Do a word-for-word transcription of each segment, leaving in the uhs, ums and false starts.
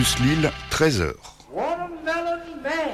Lille, treize heures. Watermelon Man.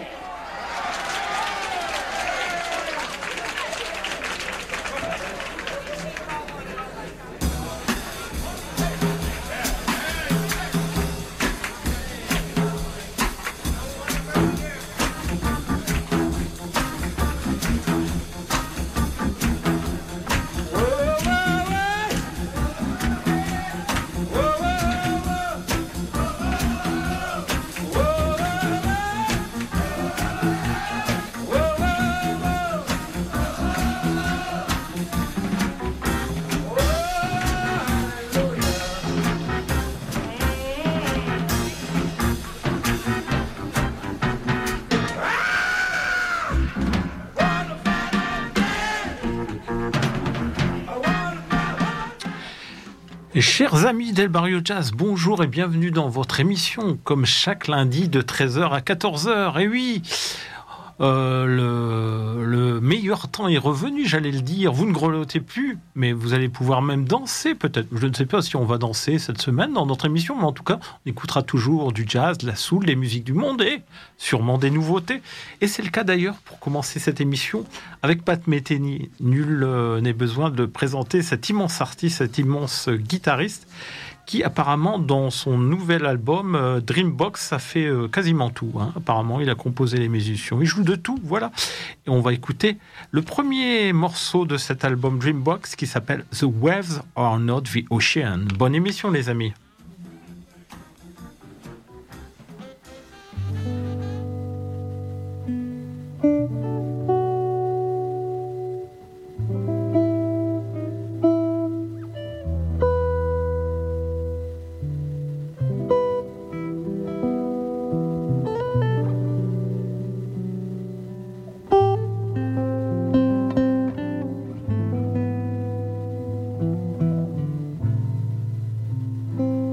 Et chers amis d'El Barrio Jazz, bonjour et bienvenue dans votre émission, comme chaque lundi de treize heures à quatorze heures. Et oui, euh, le, le meilleur temps est revenu, j'allais le dire. Vous ne grelottez plus, mais vous allez pouvoir même danser peut-être. Je ne sais pas si on va danser cette semaine dans notre émission, mais en tout cas, on écoutera toujours du jazz, de la soul, des musiques du monde et sûrement des nouveautés. Et c'est le cas d'ailleurs pour commencer cette émission avec Pat Metheny. Nul euh, n'est besoin de présenter cet immense artiste, cet immense guitariste qui apparemment dans son nouvel album euh, Dreambox a fait euh, quasiment tout. Hein. Apparemment il a composé les musiciens, il joue de tout, voilà. Et on va écouter le premier morceau de cet album Dreambox qui s'appelle The Waves Are Not the Ocean. Bonne émission les amis. Thank you.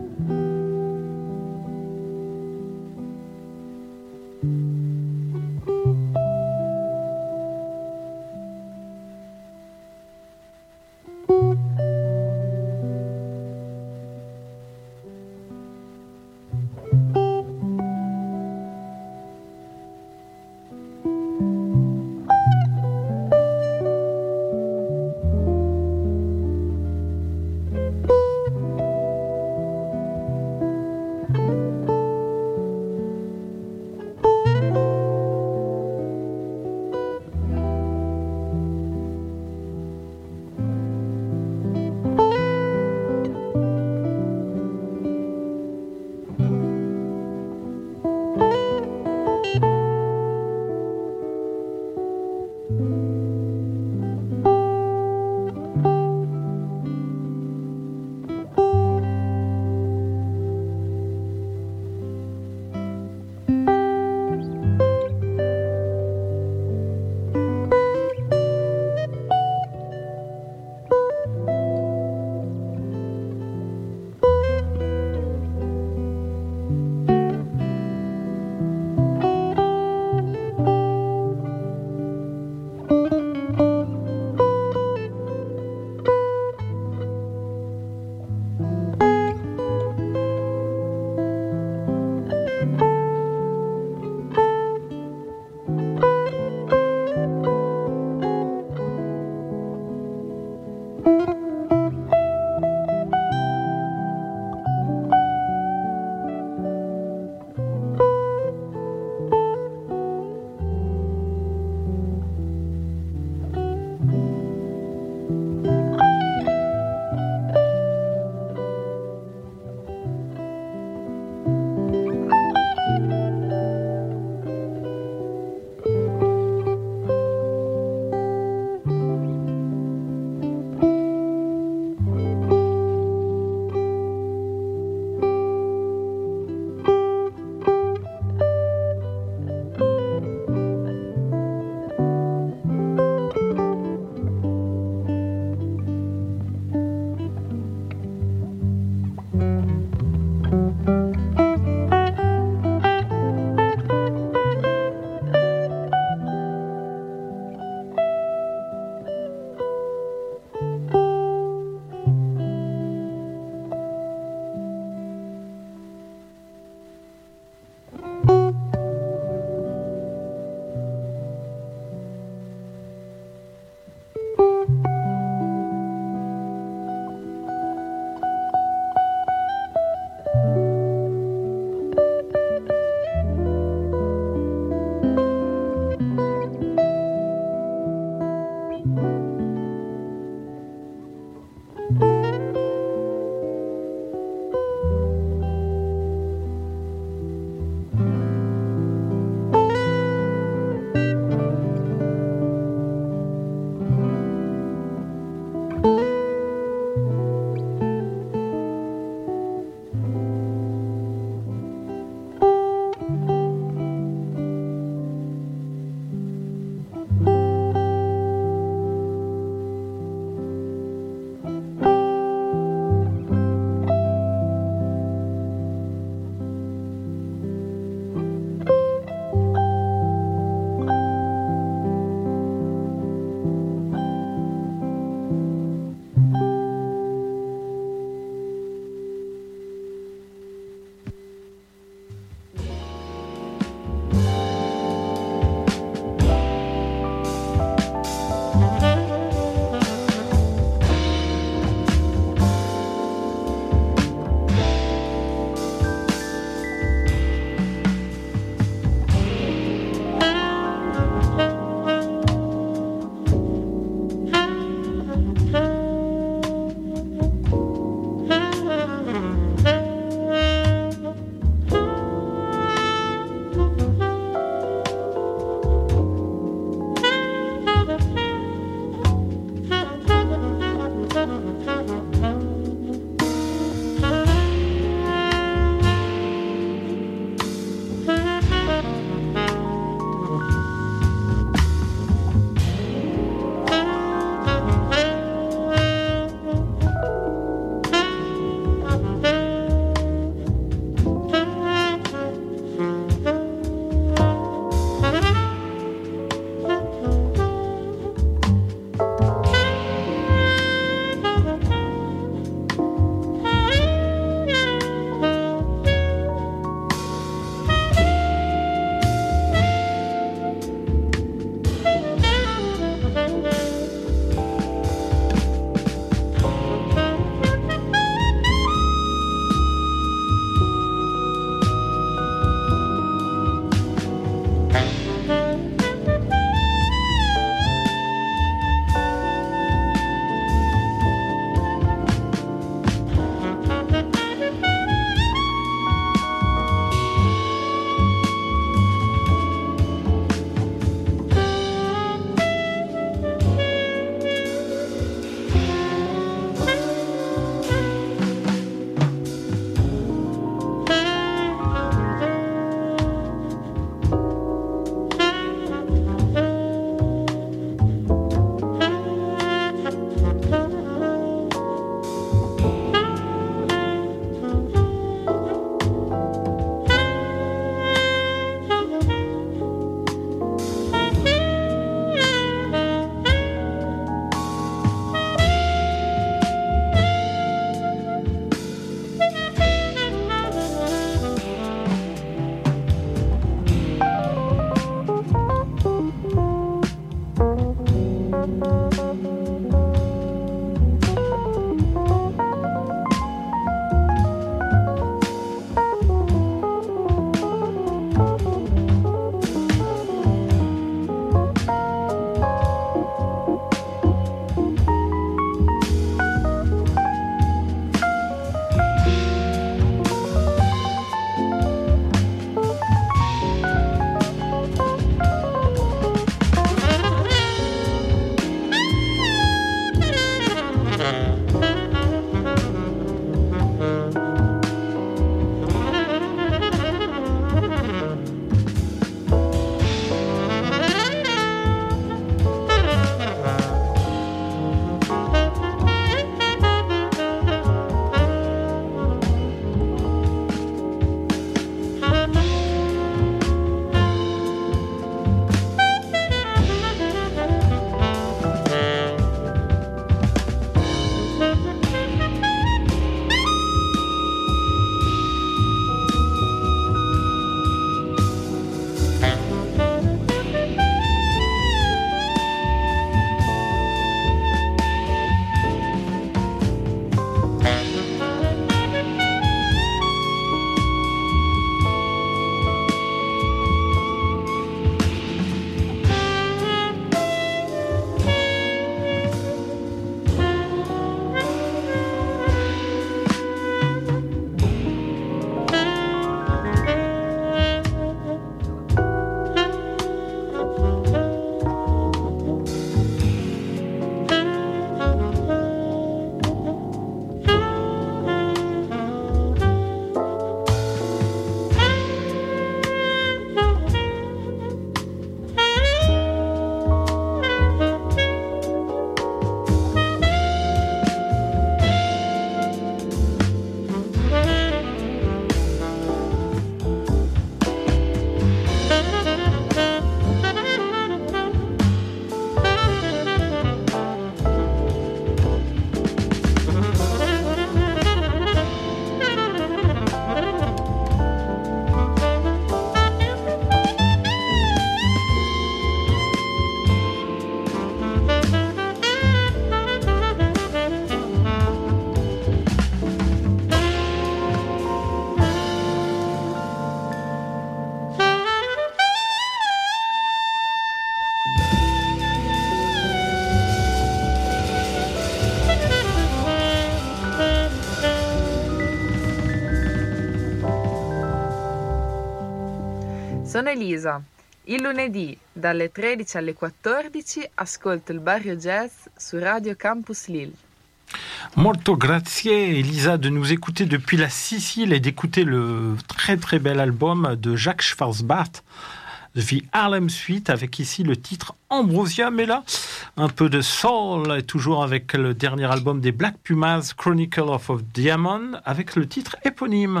Sono Elisa. Il lunedì dalle tredici alle quattordici ascolto il Barrio Jazz su Radio Campus Lille. Molto grazie Elisa de nous écouter depuis la Sicile et d'écouter le très très bel album de Jacques Schwarzbart, The Harlem Suite, avec ici le titre Ambrosia, mais là un peu de soul, toujours avec le dernier album des Black Pumas, Chronicle of a Diamond, avec le titre éponyme.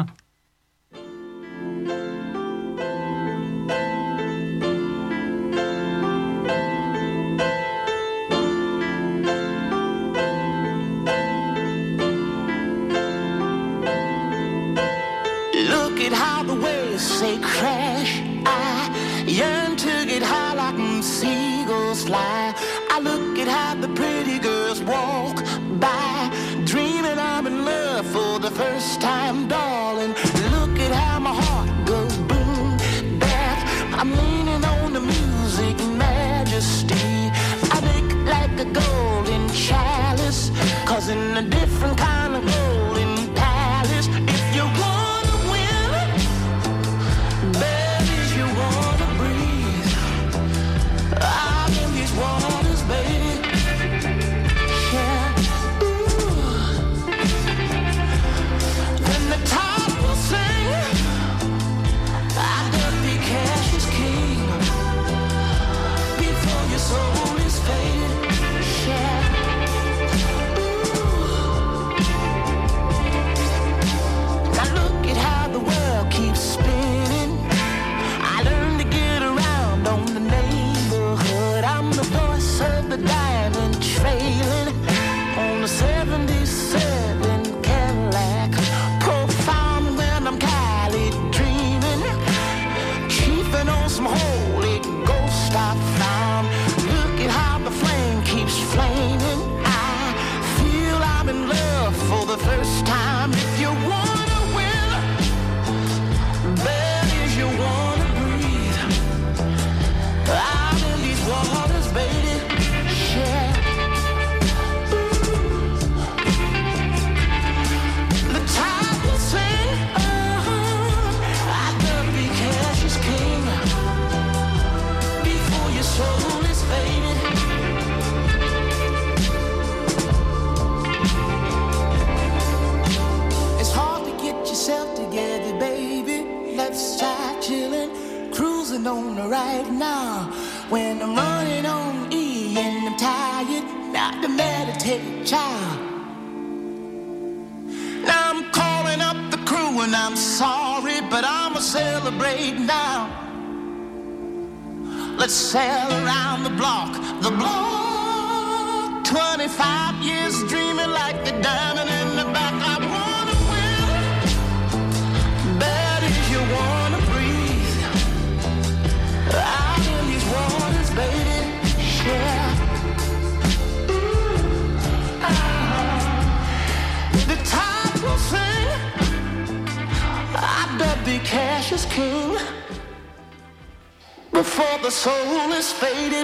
Say crash, I yearn to get high like them seagulls fly. I look at how the pretty girls walk by, dreaming I'm in love for the first time, darling. Look at how my heart goes boom, back. I'm leaning on the music majesty. I look like a golden chalice, cause in a different kind of golden palace. If you want waters, baby. Yeah. Ooh. Then the top will sing, I gotta be cash is king, before your soul is faded. Yeah. Ooh. Now look at how the world keeps spinning. I learned to get around on the neighborhood. I'm the voice of the diamond trailing on the seventy-seven Cadillac. Profound when I'm Cali dreaming, chiefing on some holy ghost I found. Look at how the flame keeps flaming. I feel I'm in love for the first time. If you wanna win, bet is you wanna breathe. I'm in these waters, baby. Yeah. The tide will sing. Uh-huh. I gotta be cash is king, before your soul is faded. It's hard to get yourself together, baby. Let's start chillin', cruising on the right now. When I'm running on E and I'm tired, not to meditate, child. Now I'm calling up the crew and I'm sorry, but I'ma celebrate now. Let's sail around the block, the block. twenty-five years dreaming like a diamond in the back. I wanna win, bet if you wanna breathe. I'm in these waters, baby. Yeah. The tide will sing, I bet be cash is king, before the soul is faded.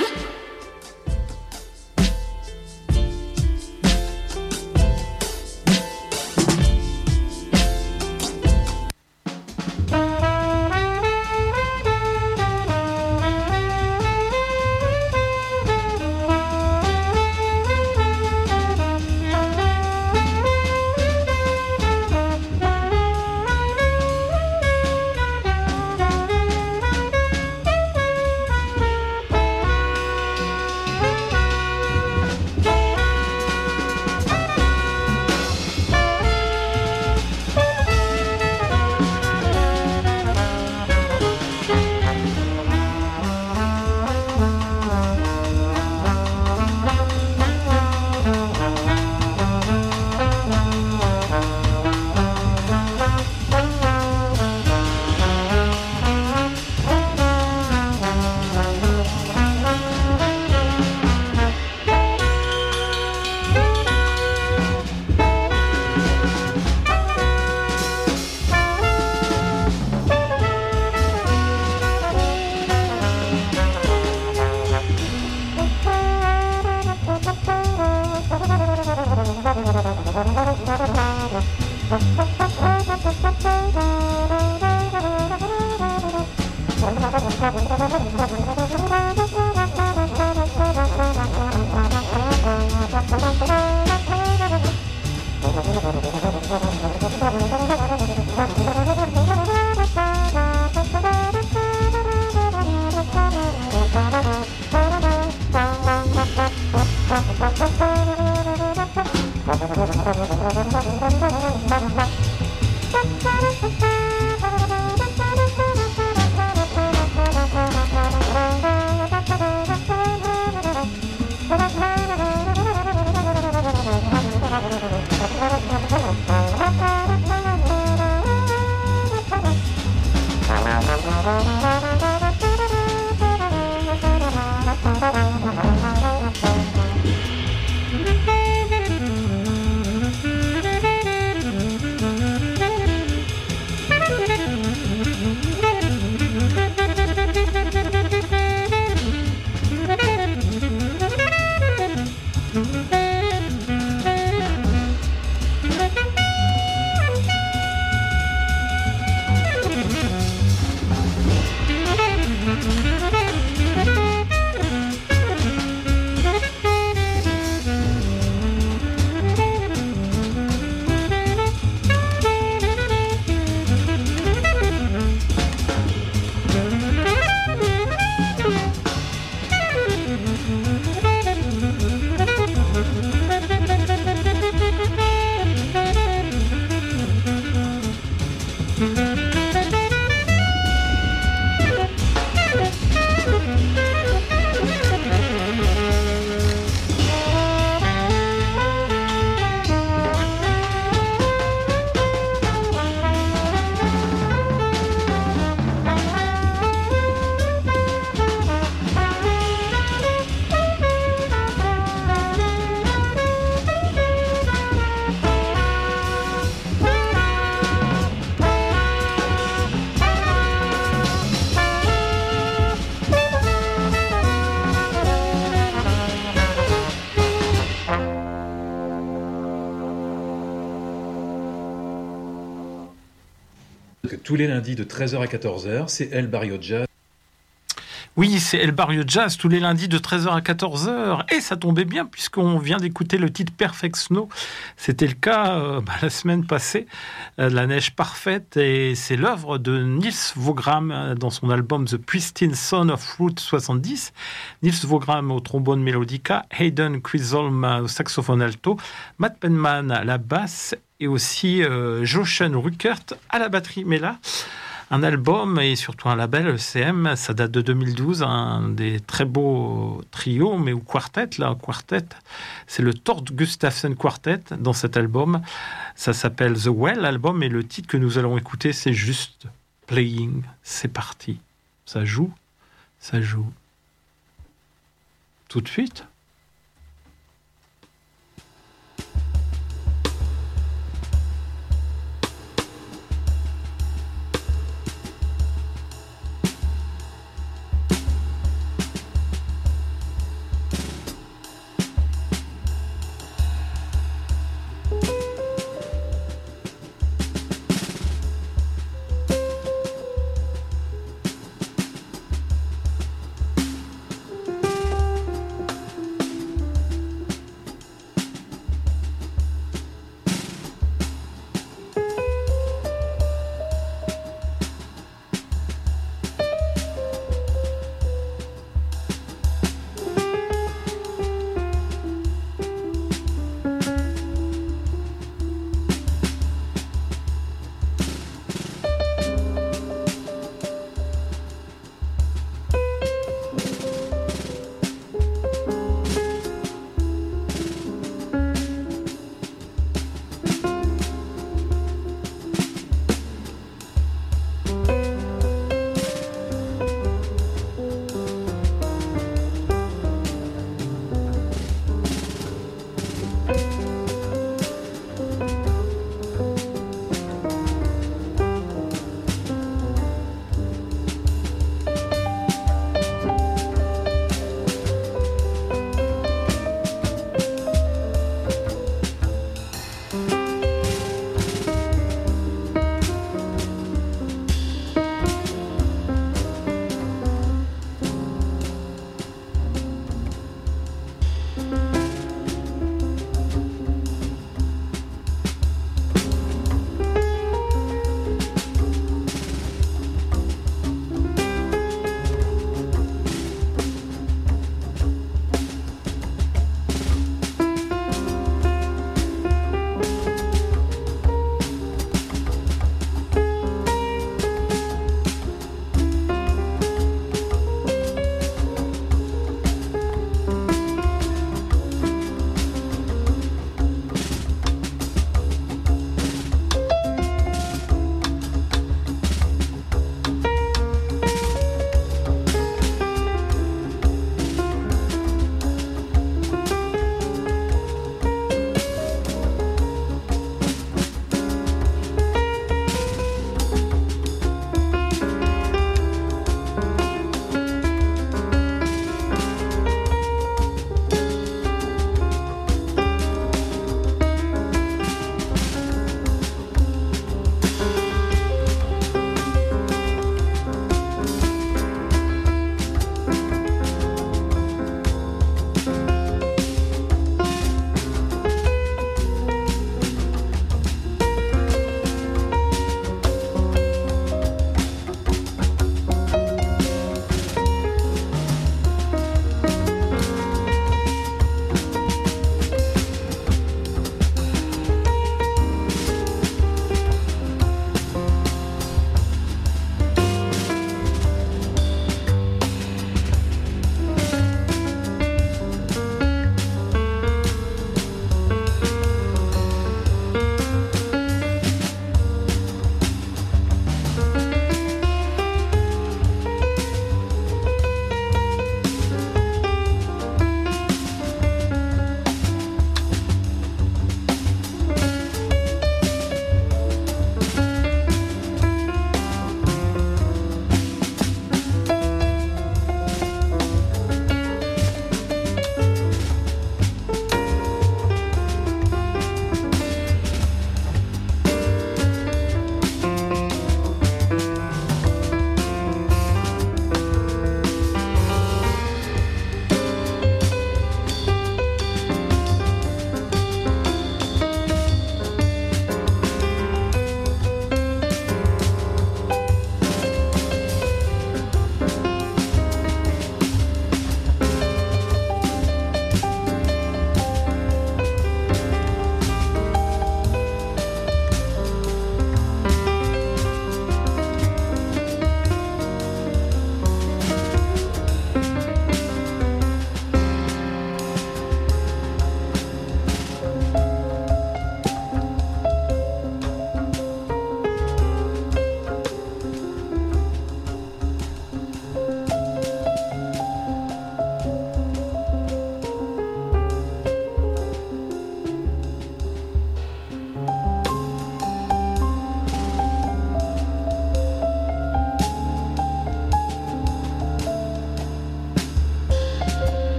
Tous les lundis de treize heures à quatorze heures, c'est El Barrio Jazz. Oui, c'est El Barrio Jazz tous les lundis de treize heures à quatorze heures. Et ça tombait bien puisqu'on vient d'écouter le titre Perfect Snow. C'était le cas euh, bah, la semaine passée, euh, La neige parfaite. Et c'est l'œuvre de Nils Wagram euh, dans son album The Pristine Son of Route soixante-dix. Nils Wagram au trombone mélodica, Hayden Chisholm au saxophone alto, Matt Penman à la basse et aussi euh, Jochen Ruckert à la batterie. Mais là, un album et surtout un label, E C M, ça date de deux mille douze, un des très beaux trios, mais ou quartet, là, quartet, c'est le Tord Gustafsson Quartet dans cet album. Ça s'appelle The Well, album, et le titre que nous allons écouter, c'est juste Playing. C'est parti. Ça joue, ça joue. Tout de suite.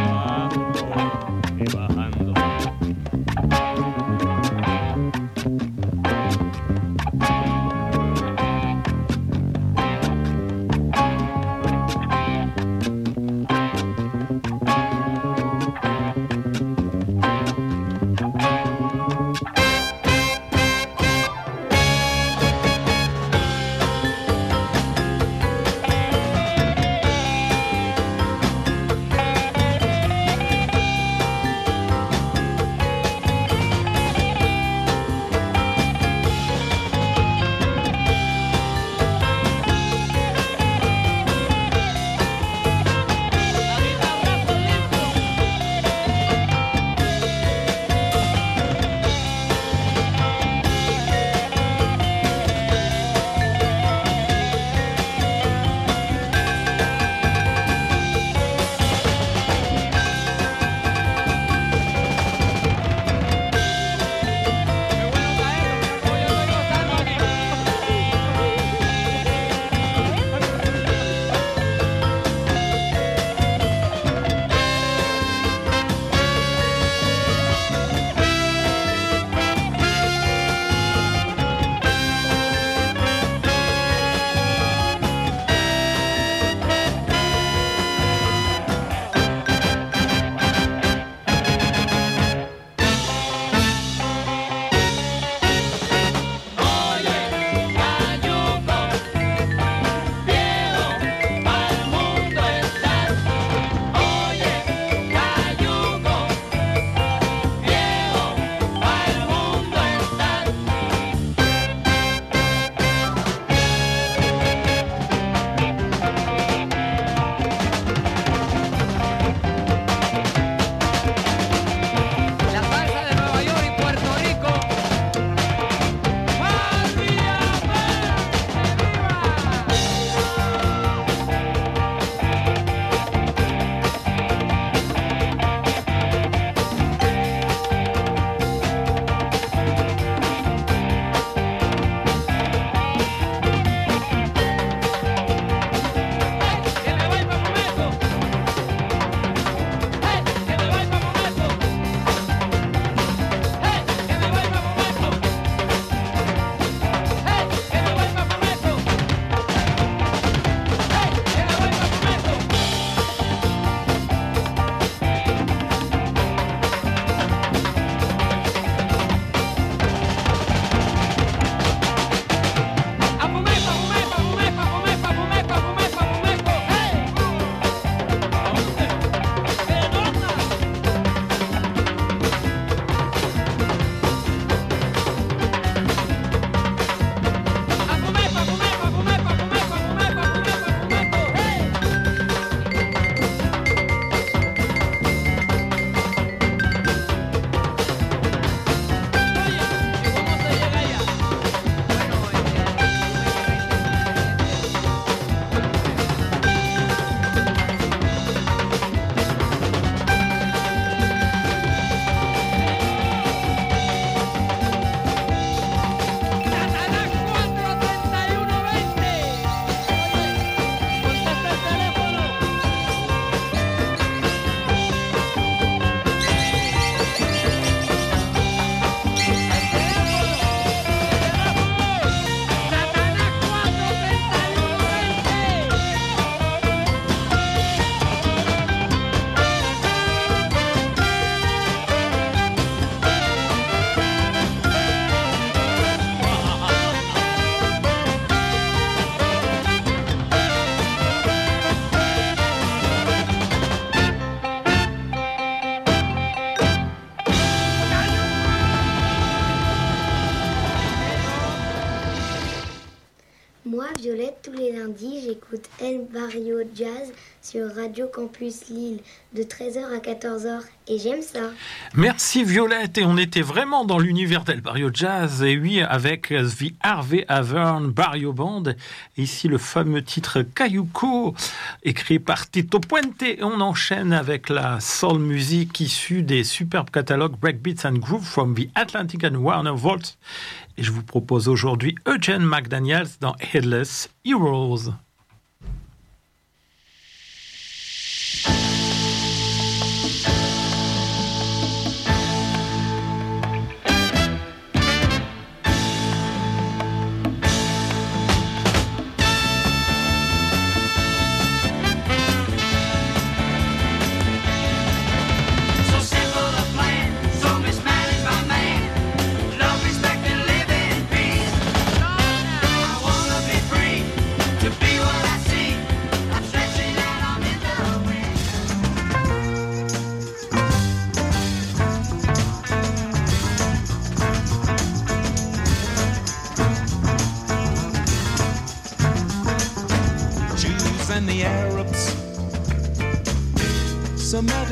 Moi, Violette, tous les lundis, j'écoute El Barrio Jazz sur Radio Campus Lille de treize heures à quatorze heures et j'aime ça. Merci Violette, et on était vraiment dans l'univers d'El Barrio Jazz, et oui, avec The Harvey Avern Barrio Band, ici le fameux titre Cayuco, écrit par Tito Puente, et on enchaîne avec la soul music issue des superbes catalogues Breakbeats and Groove from the Atlantic and Warner Vault. Et je vous propose aujourd'hui Eugene McDaniels dans Headless Heroes.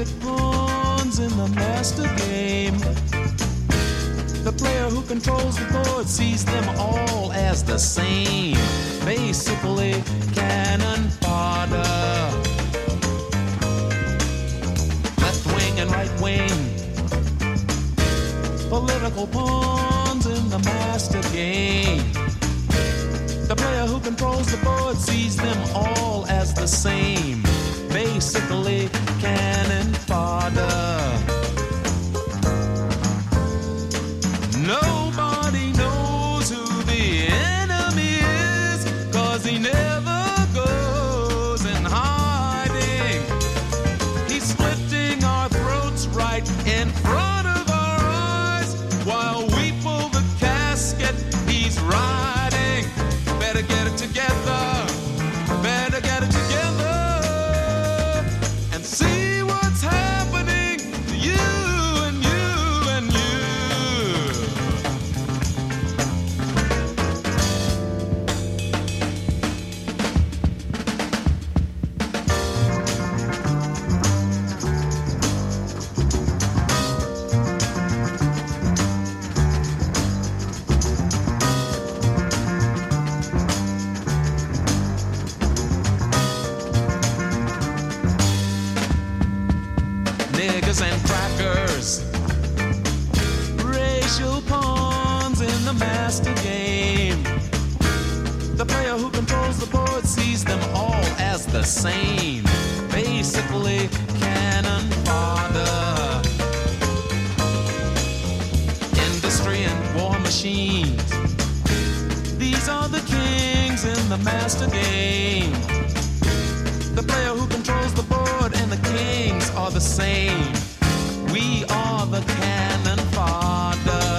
gigantic pawns in the master game. The player who controls the board sees them all as the same. Basically, cannon fodder. Left wing and right wing. Political pawns in the master game. The player who controls the board sees them all as the same. Basically, cannon fodder. Nobody knows who the enemy is, 'cause he never goes in hiding. He's splitting our throats right in front of our eyes. While we pull the casket, he's riding. Better get it together, better get it together, and see what's happening to you and you and you. Niggers and crackers, racial pawns in the master game. The player who controls the board sees them all as the same. Basically, cannon fodder. Industry and war machines, these are the kings in the master game. The player who controls the board and the kings are the same. We are the cannon fodder.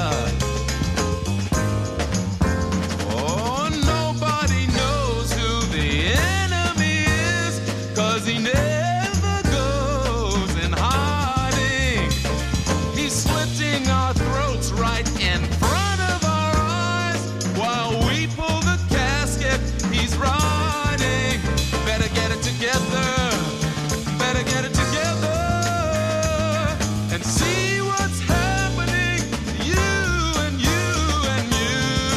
Oh, nobody knows who the enemy is, 'cause he never goes in hiding. He's slitting our throats right in front of our eyes. While we pull the casket, he's riding. Better get it together, better get it together, and see what's happening to you and you and you.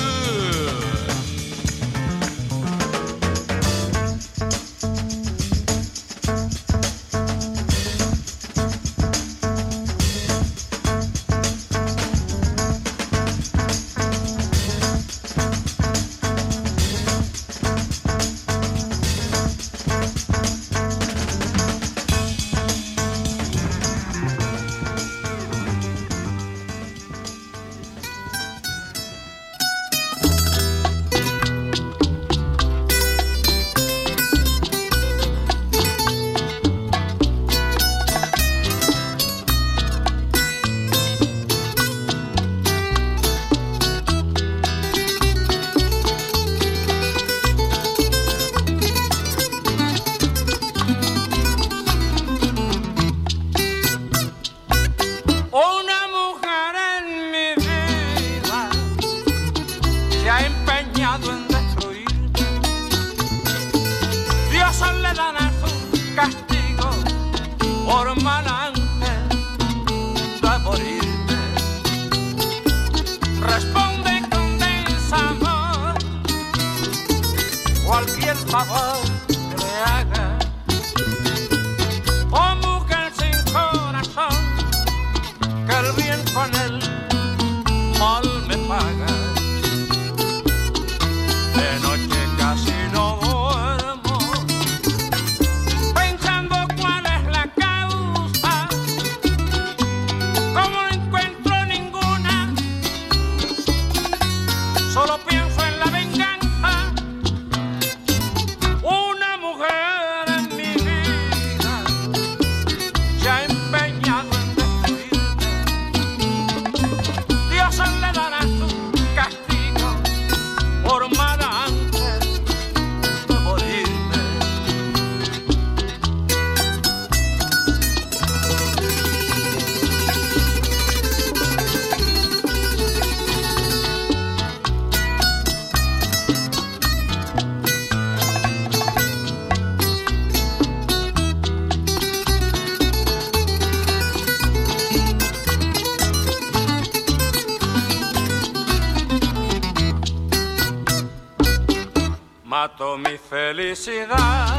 Una mujer en mi vida se ha empeñado en destruirme. Dios le dará su castigo por mal antes de morirme. Responde con desamor cualquier favor que le haga. Oh, mujer sin corazón, que el bien con el mal me paga. De noche casi no duermo, pensando cuál es la causa. Como no encuentro ninguna, solo pienso en la venganza. Una mujer en mi vida se ha empeñado en destruirme. mato mi felicidad.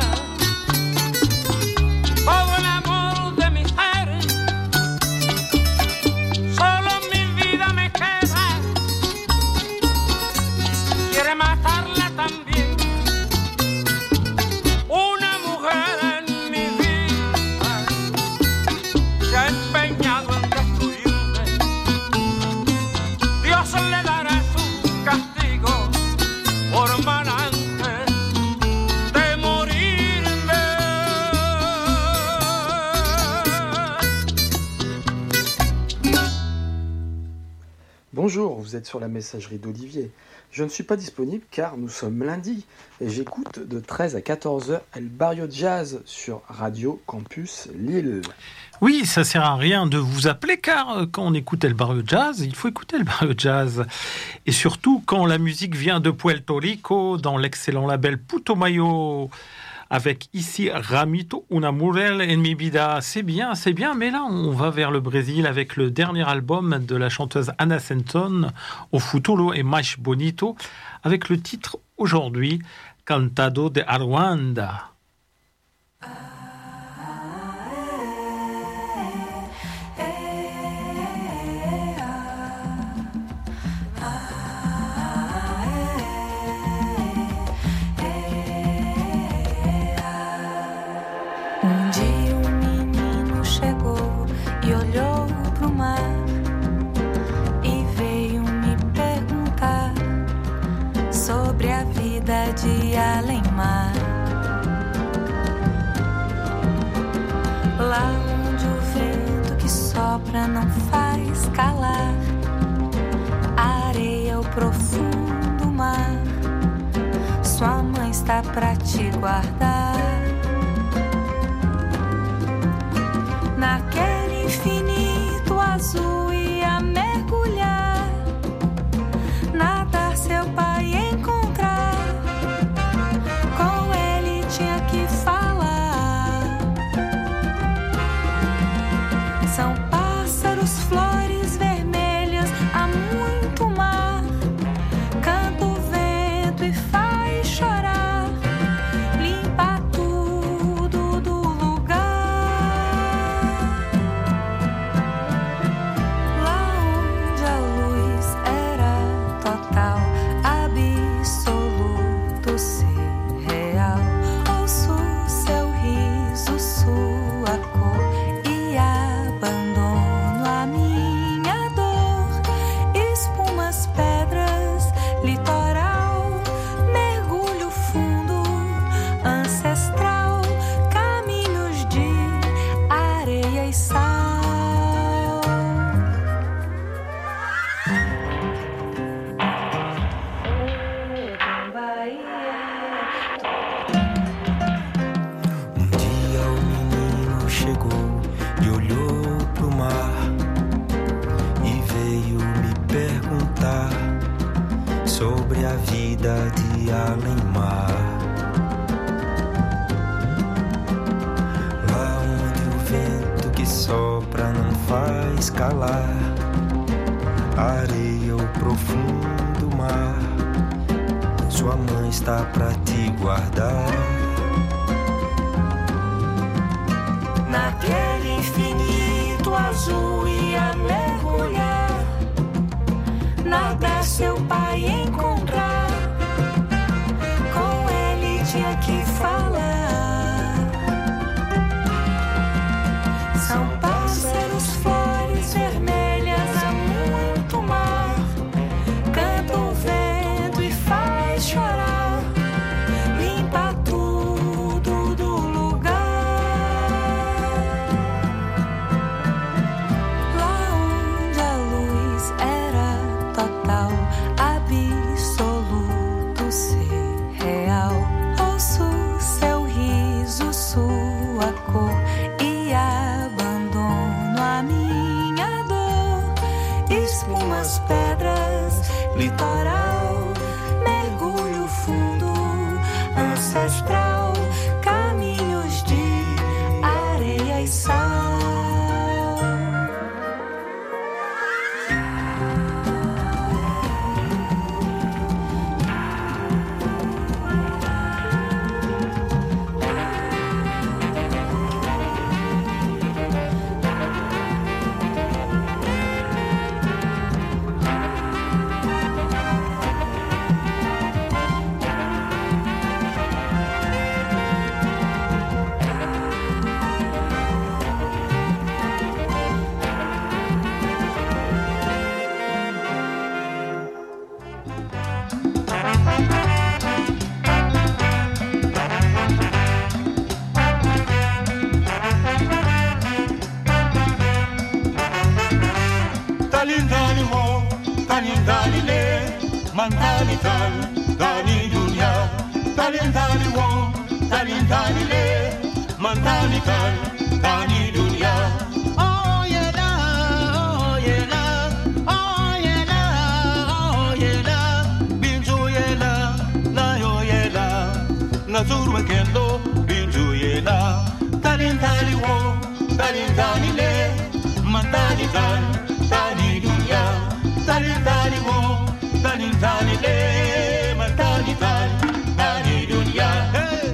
Todo el amor de mi ser, solo mi vida me queda. Quiere matarla también una mujer en mi vida. Se ha empeñado en destruirme. Dios le dará su castigo por mal antes de morirme. Bonjour, vous êtes sur la messagerie d'Olivier. Je ne suis pas disponible car nous sommes lundi et j'écoute de treize à quatorze heures El Barrio Jazz sur Radio Campus Lille. Oui, ça sert à rien de vous appeler car quand on écoute El Barrio Jazz, il faut écouter El Barrio Jazz. Et surtout quand la musique vient de Puerto Rico, dans l'excellent label Putumayo, avec ici Ramito Una Mujer en mi vida. C'est bien, c'est bien, mais là on va vers le Brésil avec le dernier album de la chanteuse Ana Senton, O Futuro é Mais Bonito, avec le titre aujourd'hui Cantado de Aruanda. Um dia um menino chegou e olhou pro mar e veio me perguntar sobre a vida de além-mar. Lá onde o vento que sopra não faz calar, a areia, o profundo mar, sua mãe está pra te guardar. Naquele infinito azul ia mergulhar, nadar seu pai encontrar, com ele tinha que falar. São pássaros, flores vermelhas, há muito mar, canta o vento e faz chorar, limpa tudo do lugar. Lá onde a luz era total, absoluto, ser real, ouço seu riso, sua cor e abandono a minha dor. Espumas, pedras, litoral, mergulho fundo, ancestral, caminhos de areia e sal. Um dia o menino chegou e olhou pro mar e veio me perguntar sobre a vida de além-mar. Lá onde o vento que sopra não faz calar, a areia, o profundo mar, sua mãe está pra te guardar. Naquele infinito azul ia mergulhar, nadar seu pai encontrar, com ele tinha que falar. São pássaros, flores vermelhas, há muito mar, canta o vento e faz chorar, limpa tudo do lugar. Lá onde a luz era total, absoluto, ser real, ouço seu riso, sua cor e abandono a minha dor. Espumas, pedras, litoral, mergulho fundo, ancestral, caminhos de areia e sal. Mantali tali, tali dunya, tali tali wo, tali tali le. Mantali tali, tali dunya. Oh yeah la, oh yeah la, oh yeah la, oh yeah la. Bintu yeah la, la yo yeah la. La zurwa kendo, bintu yeah la. Tali tali wo, tali tali le. Mantali tali, tali dunya, tali tali wo. Tani tani le, ma tani tani, tani dunya. Hey.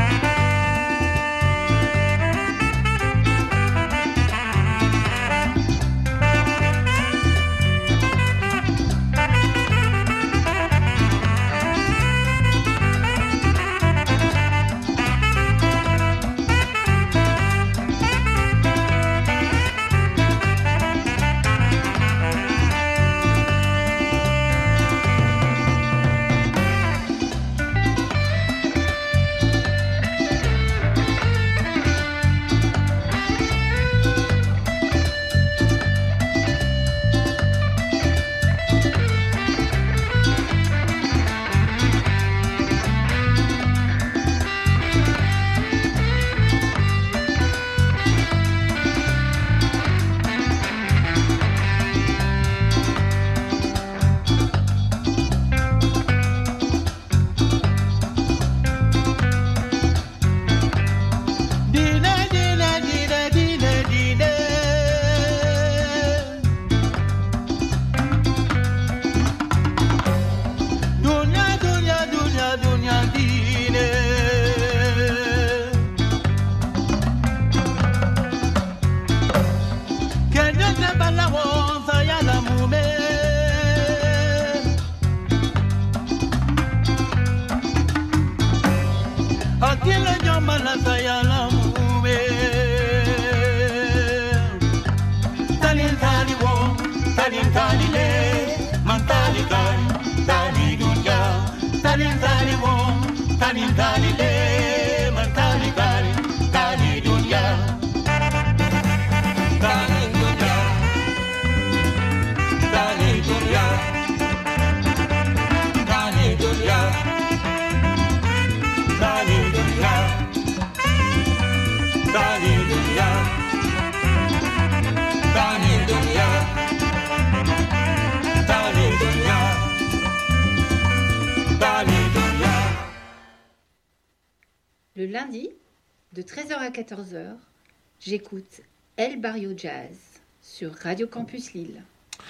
Le lundi, de treize heures à quatorze heures, j'écoute El Barrio Jazz sur Radio Campus Lille.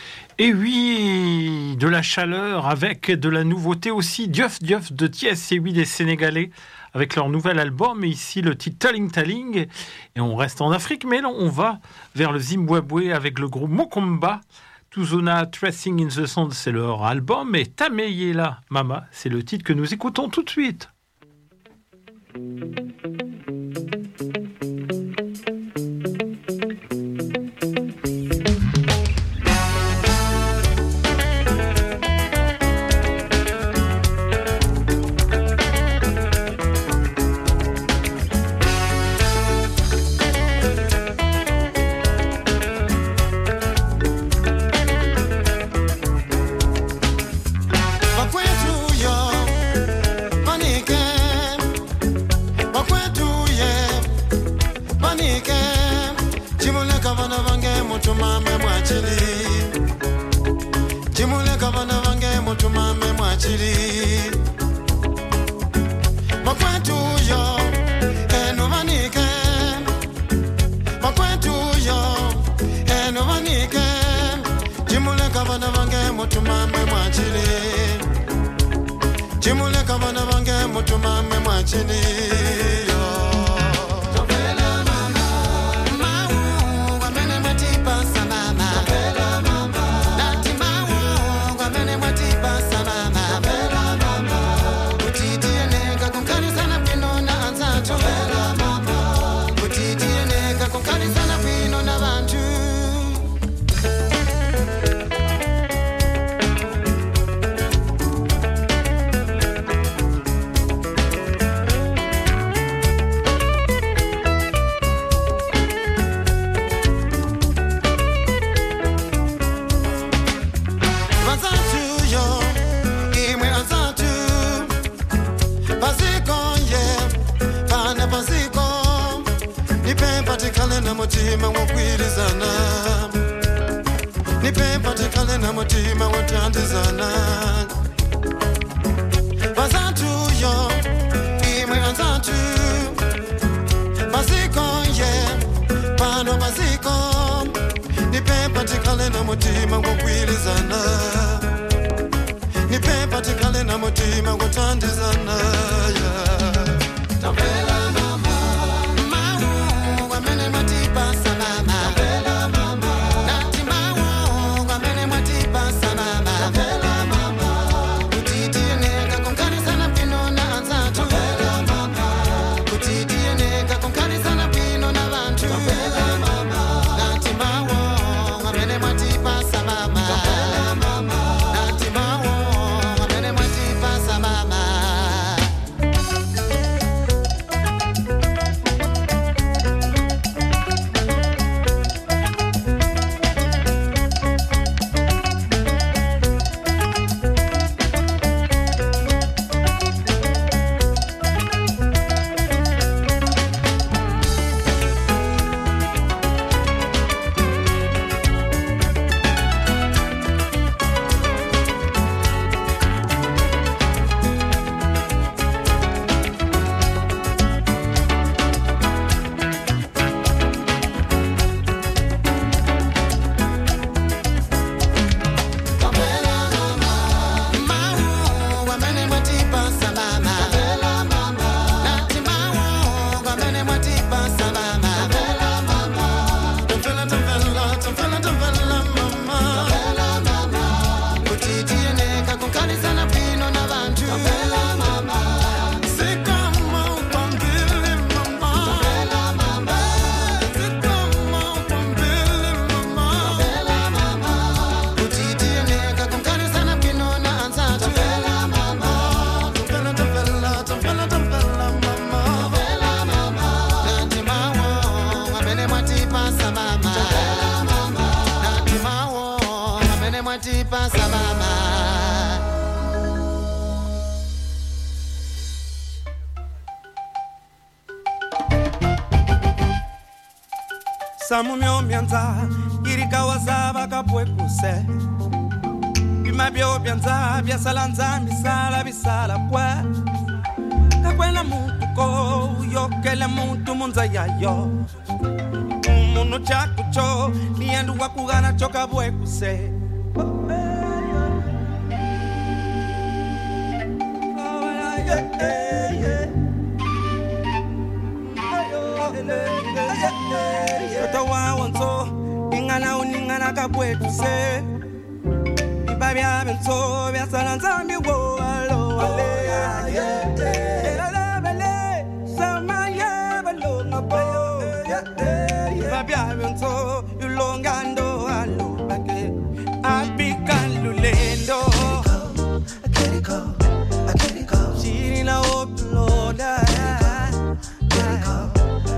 Et oui, de la chaleur avec de la nouveauté aussi. Diouf Diouf de Thiès et oui des Sénégalais avec leur nouvel album. Et ici le titre Taling Taling. Et on reste en Afrique, mais là on va vers le Zimbabwe avec le groupe Mokomba. Tuzona Tracing in the Sand, c'est leur album. Et Tameyela Mama, c'est le titre que nous écoutons tout de suite. mutima wokwirizana nipempa tikale na mutima wotandizana bazantuyo imwe anzantu baziko ye pano baziko nipempa tikale na mutima wokwirizana nipempa tikale na mutima wotandizana yeah. Tambela mama mau wamene matipa salama Tambela mama nati mau wamene matipa salama Tambela mama utitieneka konkani sana pino na anzatu Tambela mama utitieneka konkani sana pino na bantu Tambela mama nati mau wamene matipa salama Tambela mama nati mau wamene matipa salama Samumyo mianza irika wazaba kapwekuse Bimabyo bianza biasalanza bisala bisala kwa Kakwela muntu ko yokele muntu munza yayo Munu chakucho niendu wakugana choka bwekuse Tawa wanto ingana uningana kabwekuse Ibabya bento byasalanza miwo alo ale Ela bele samaya balo ngapo Ibabya bento ulongando alo bake abikalulendo Akeriko Akeriko Shirina oploda Akeriko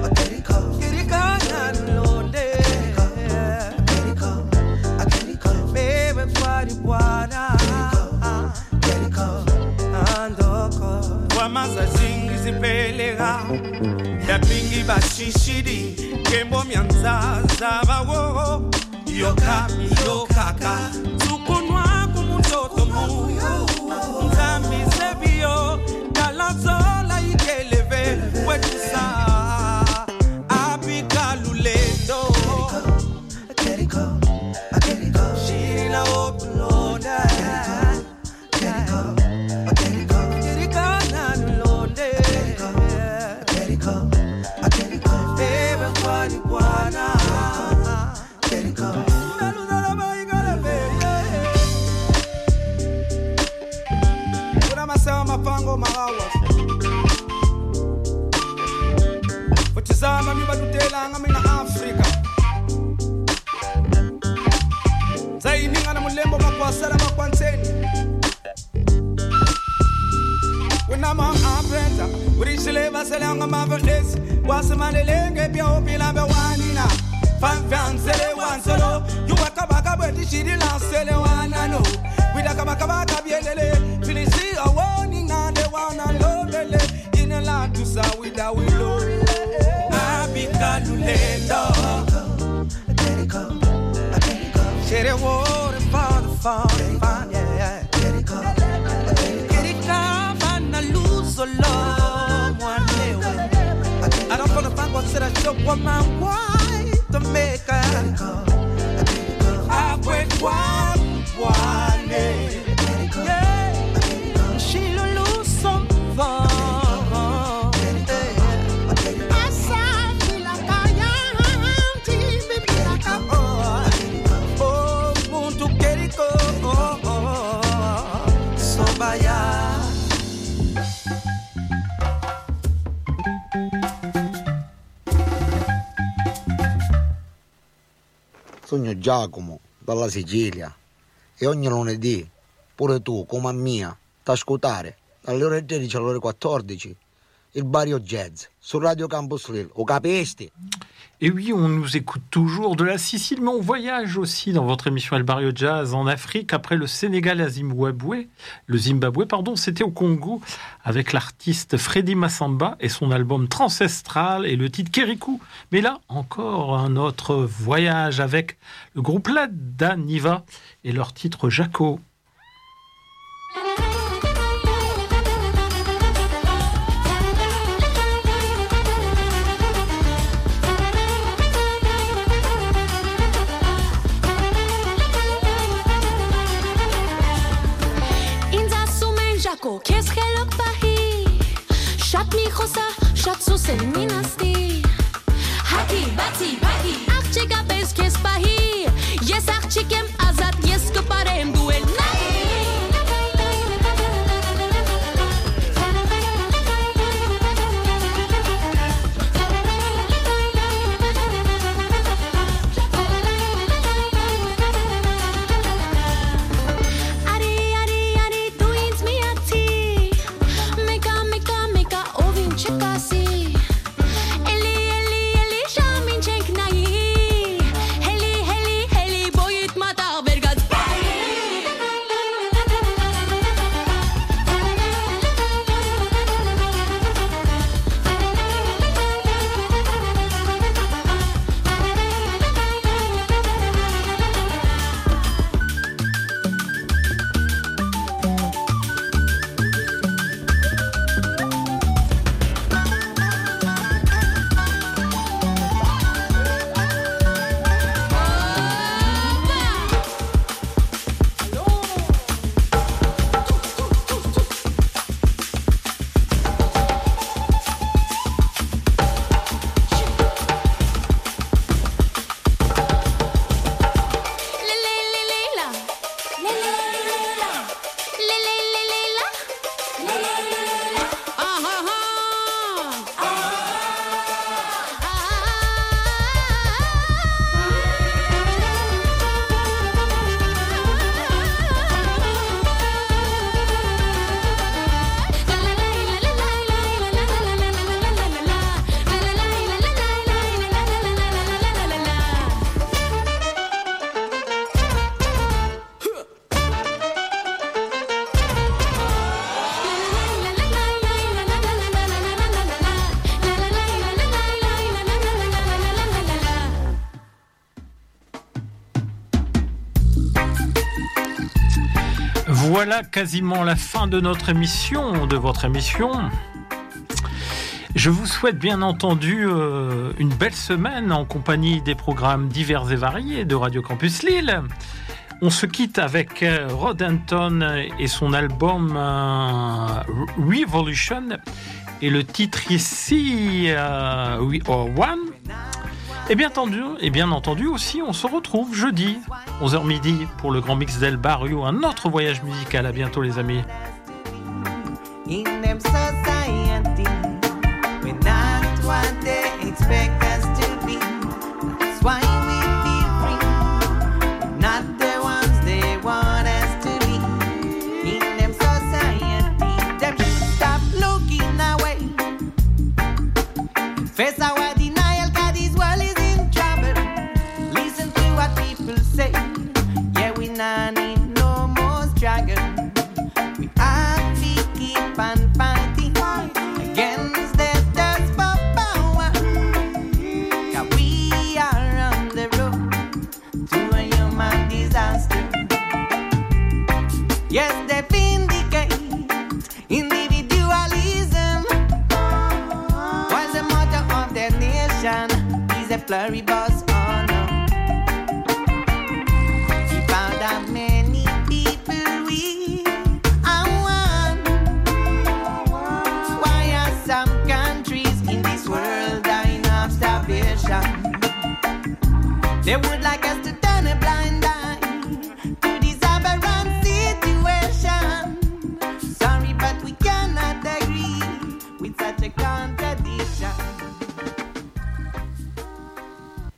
Wamaza zingi zipelega Yapingi bashishidi Kembo mianza zabawo Yokami yokaka Tukunwa kumutoto mu Nzambi sebio Dalazola ikeleve Wetusa Abikalulendo Akeriko Akeriko Shirina oploda Akeriko Akeriko Akeriko nanulonde Akeriko Akeriko Bebe kwani kwana Akeriko Meludala baigala beye Kuna masewa mapango mahawa Futizama miba dutela ngami na Afrika Zaininga na mulembo makwasala makwanteni Wenama ambrenda Urishile baselanga maverdes Wasemanelenge pia opila bewanina Fanfansele wansolo Yuwaka baka bweti shiri lansele wanano Widaka baka baka bielele Filisi awoni ngande wana lolele Inela tusa wida wilo Abikalulendo Share the water for the falling fire, yeah. Let it go, let it go, vanna l'uso lo muore. I don't wanna find what's that I show woman why to make her I wait one one yeah. She lose some fun. Sogno Giacomo dalla Sicilia e ogni lunedì, pure tu come a mia, t'ascoltare dalle ore tredici alle ore quattordici il Barrio Jazz sur Radio Campus Lille, au capisti? Et oui, on nous écoute toujours de la Sicile, mais on voyage aussi dans votre émission El Barrio Jazz en Afrique. Après le Sénégal à Zimbabwe, le Zimbabwe, pardon, c'était au Congo avec l'artiste Freddy Massamba et son album Transestral et le titre Kerikou. Mais là, encore un autre voyage avec le groupe Lada Niva et leur titre Jaco. Qu'est-ce qu'elle a pahi? Chat mi khosa, chat sous ses minasti. Haki, bati, bati. Archika bes qu'est-ce pahi? Yes, archikem azat, yes que parem duel Voilà quasiment la fin de notre émission, de votre émission. Je vous souhaite bien entendu euh, une belle semaine en compagnie des programmes divers et variés de Radio Campus Lille. On se quitte avec euh, Rod Anton et son album euh, Revolution et le titre ici euh, We Are One. Et bien entendu, et bien entendu aussi, on se retrouve jeudi, onze heures midi, pour le grand mix d'El Barrio, un autre voyage musical. À bientôt les amis. In them society, we're not what they expect us to be. That's why we feel free. We're not the ones they want us to be. In them society, them should stop looking away. Face our denial, 'cause this world is in trouble. Listen to what people say. Yeah, we not need no more struggle. We have to keep on fighting against the thirst for power. pluribus honor. He found that many people we are one. Why are some countries in this world dying of starvation? They would like us to turn a blind